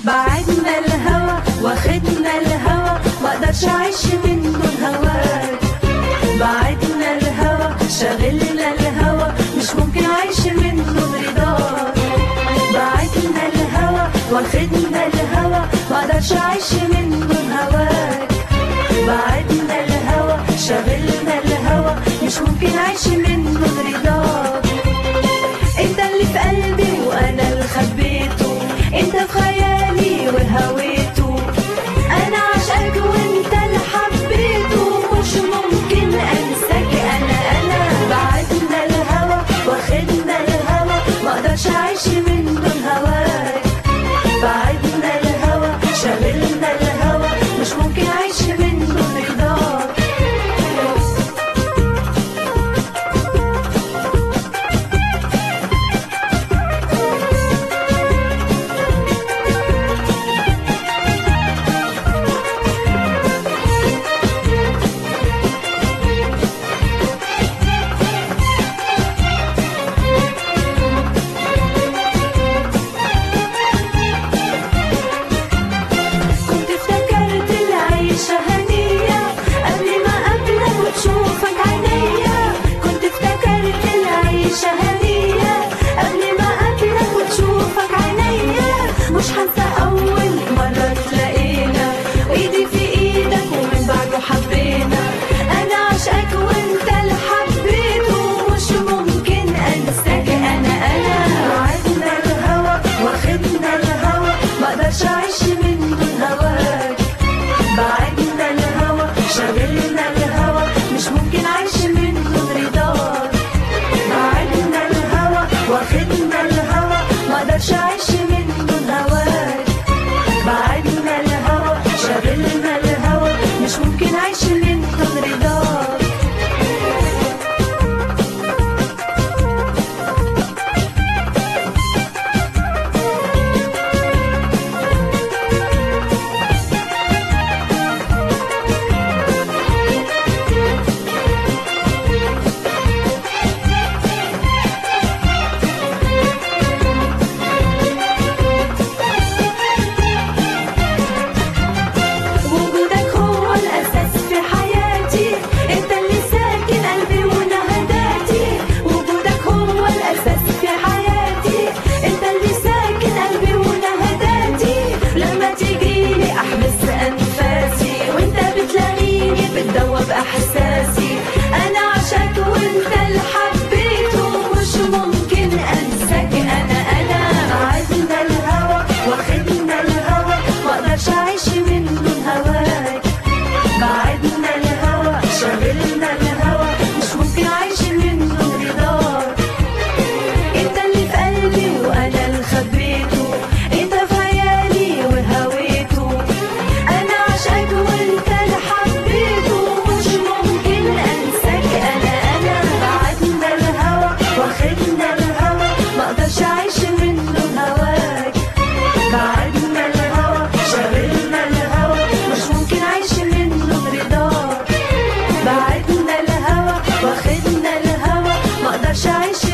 بعدنا الهوى واخدنا الهوى مقدرش اعيش من دون هواك. بعدنا الهوى شاغلنا الهوى مش ممكن اعيش من دون رضاك. بعدنا الهوى واخدنا الهوى مقدرش اعيش من دون هواك. بعدنا الهوى شاغلنا الهوى مش ممكن اعيش من دون رضاك. انت اللي في قلبي وانا اللي خبيته، انت في خيالي وهويته، انا عشقك وانت اللي حبيته، مش ممكن انساك انا. بعدنا الهوى واخدنا الهوى مقدرش اعيش من دون هواك. بعدنا الهوى شاغلنا الهوى مش ممكن اعيش من دون رضاك. شاغلنا الهوى مش ممكن اعيش من دون رضاك. بعدنا الهوى واخدنا الهوى مقدرش اعيش من دون هواك. بعدنا الهوى شاغلنا الهوى مش ممكن اعيش من دون رضاك. احساسي انا عشقك وانت اللي حبيته، مش ممكن انساك انا. بعدنا الهوى واخدنا الهوى مقدرش اعيش من دون هواك. بعدنا الهوى شاغلنا الهوى مش ممكن اعيش من دون رضاك. انت اللي في قلبي وانا اللي خبيته، انت في خيالي وهويته، انا عشقك وانت اللي حبيته، مش ممكن انساك انا. بعدنا الهوى واخدنا الهوى مقدرش اعيش من دون هواك. بعدنا الهوى شاغلنا الهوى مش ممكن اعيش من دون رضاك. بعدنا الهوى واخدنا الهوى مقدرش اعيش